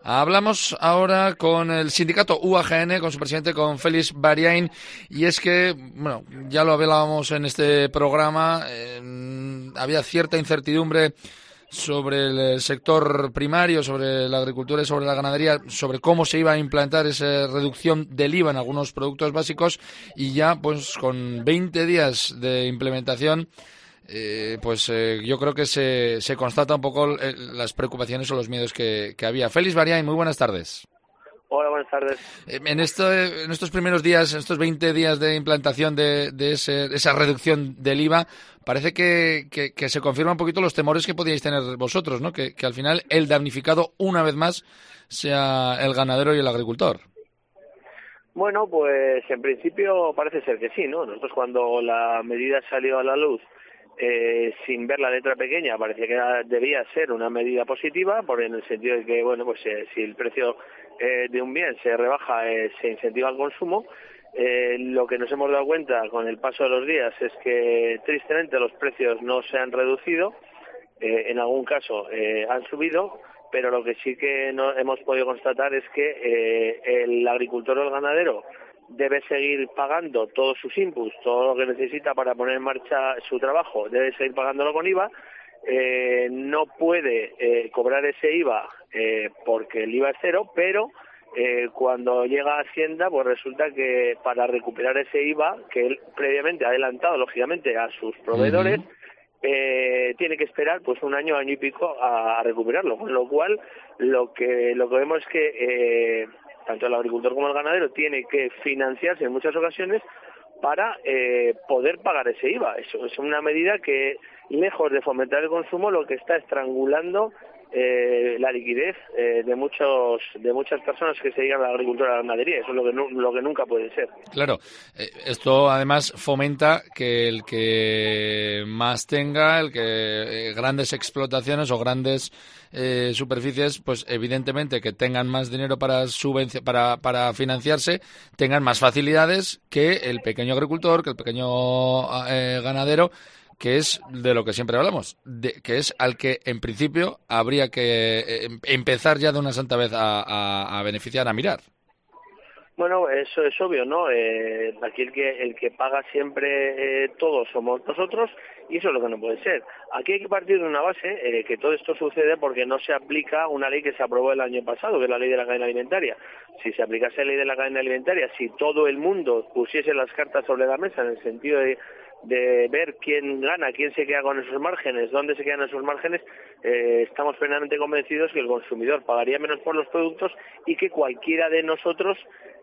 Hablamos ahora con el sindicato UAGN, con su presidente, con Félix Bariain, y es que, bueno, ya lo hablábamos en este programa, había cierta incertidumbre sobre el sector primario, sobre la agricultura y sobre la ganadería, sobre cómo se iba a implantar esa reducción del IVA en algunos productos básicos, y ya, pues, con 20 días de implementación, yo creo que se constata un poco las preocupaciones o los miedos que había. Félix Bariain, muy buenas tardes. Hola, buenas tardes. En estos primeros días, en estos 20 días de implantación de esa reducción del IVA, parece que se confirman un poquito los temores que podíais tener vosotros, ¿no? Que al final el damnificado, una vez más, sea el ganadero y el agricultor. Bueno, pues en principio parece ser que sí, ¿no? Nosotros cuando la medida salió a la luz, sin ver la letra pequeña, parecía que debía ser una medida positiva, por en el sentido de que, bueno, pues si el precio de un bien se rebaja, se incentiva el consumo. Lo que nos hemos dado cuenta con el paso de los días es que tristemente los precios no se han reducido, en algún caso han subido, pero lo que sí que no hemos podido constatar es que el agricultor o el ganadero debe seguir pagando todos sus inputs, todo lo que necesita para poner en marcha su trabajo, debe seguir pagándolo con IVA. No puede cobrar ese IVA porque el IVA es cero, pero cuando llega a Hacienda, pues resulta que para recuperar ese IVA, que él previamente ha adelantado, lógicamente, a sus proveedores, Uh-huh. tiene que esperar pues un año y pico a recuperarlo, con lo cual lo que vemos es que tanto el agricultor como el ganadero tiene que financiarse en muchas ocasiones para poder pagar ese IVA. Eso es una medida que, lejos de fomentar el consumo, lo que está estrangulando la liquidez de muchas personas que se dedican a la agricultura y a la ganadería. Eso es lo que nunca puede ser. Claro, esto además fomenta que el que más tenga, el que grandes explotaciones o grandes superficies, pues evidentemente que tengan más dinero para financiarse, tengan más facilidades que el pequeño agricultor, que el pequeño ganadero, que es de lo que siempre hablamos, que es al que en principio habría que empezar ya de una santa vez a beneficiar, a mirar. Bueno, eso es obvio, ¿no? Aquí el que paga siempre todo somos nosotros, y eso es lo que no puede ser. Aquí hay que partir de una base, que todo esto sucede porque no se aplica una ley que se aprobó el año pasado, que es la ley de la cadena alimentaria. Si se aplicase la ley de la cadena alimentaria, si todo el mundo pusiese las cartas sobre la mesa en el sentido de ver quién gana, quién se queda con esos márgenes, dónde se quedan esos márgenes, estamos plenamente convencidos que el consumidor pagaría menos por los productos y que cualquiera de nosotros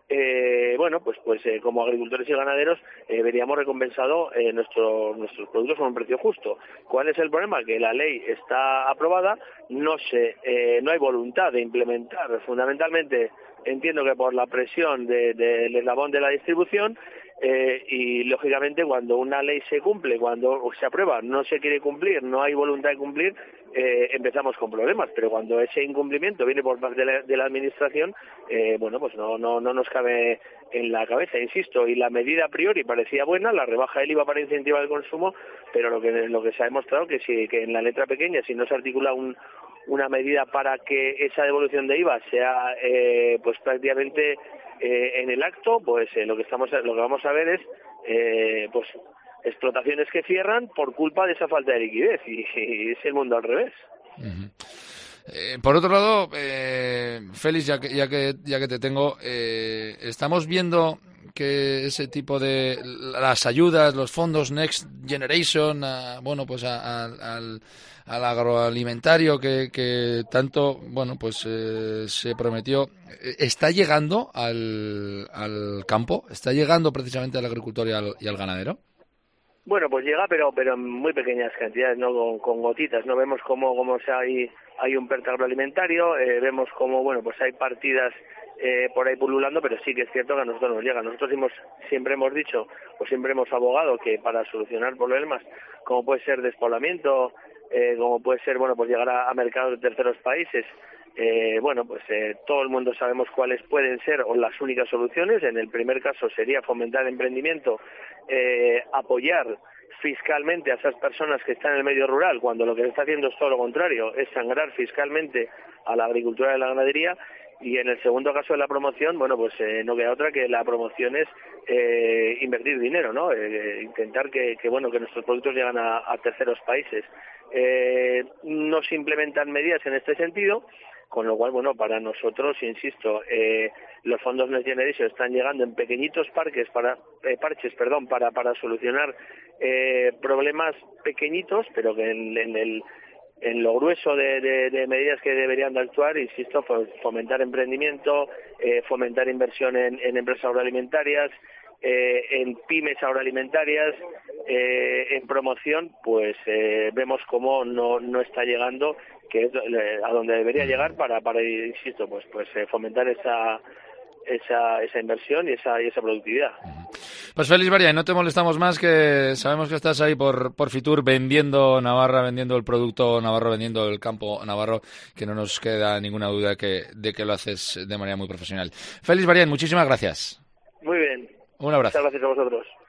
como agricultores y ganaderos veríamos recompensado nuestros productos con un precio justo. ¿Cuál es el problema? Que la ley está aprobada, no hay voluntad de implementar, fundamentalmente entiendo que por la presión del eslabón de la distribución, y lógicamente cuando una ley se cumple, cuando se aprueba, no se quiere cumplir, no hay voluntad de cumplir, empezamos con problemas. Pero cuando ese incumplimiento viene por parte de la administración, pues no nos cabe en la cabeza, insisto. Y la medida a priori parecía buena, la rebaja del IVA para incentivar el consumo, pero lo que se ha demostrado que en la letra pequeña, si no se articula una medida para que esa devolución de IVA sea prácticamente en el acto, pues lo que vamos a ver es explotaciones que cierran por culpa de esa falta de liquidez, y es el mundo al revés. Uh-huh. Por otro lado, Félix, ya que te tengo, estamos viendo que ese tipo de las ayudas, los fondos Next Generation, al agroalimentario que tanto, se prometió, está llegando al campo, está llegando precisamente al agricultor y al ganadero. Bueno, pues llega, pero en muy pequeñas cantidades, no con gotitas. No vemos cómo hay un PERTE agroalimentario, vemos cómo pues hay partidas por ahí pululando, pero sí que es cierto que a nosotros nos llega. Nosotros siempre hemos dicho, o siempre hemos abogado que para solucionar problemas como puede ser despoblamiento, como puede ser llegar a mercados de terceros países, todo el mundo sabemos cuáles pueden ser o las únicas soluciones. En el primer caso sería fomentar el emprendimiento, apoyar fiscalmente a esas personas que están en el medio rural, cuando lo que se está haciendo es todo lo contrario, es sangrar fiscalmente a la agricultura y a la ganadería. Y en el segundo caso de la promoción, bueno, pues no queda otra que la promoción es invertir dinero, ¿no? Intentar que nuestros productos lleguen a terceros países. No se implementan medidas en este sentido, con lo cual, bueno, para nosotros, insisto, los fondos Next Generation están llegando en pequeñitos parches para solucionar problemas pequeñitos, pero que en lo grueso de medidas que deberían de actuar, insisto, fomentar emprendimiento, fomentar inversión en empresas agroalimentarias, en pymes agroalimentarias, en promoción, pues vemos cómo no está llegando, que es a donde debería llegar para insisto, pues fomentar esa inversión y esa productividad. Pues Félix Bariain, no te molestamos más, que sabemos que estás ahí por Fitur vendiendo Navarra, vendiendo el producto navarro, vendiendo el campo navarro, que no nos queda ninguna duda de que lo haces de manera muy profesional. Félix Bariain, muchísimas gracias. Muy bien. Un abrazo. Muchas gracias a vosotros.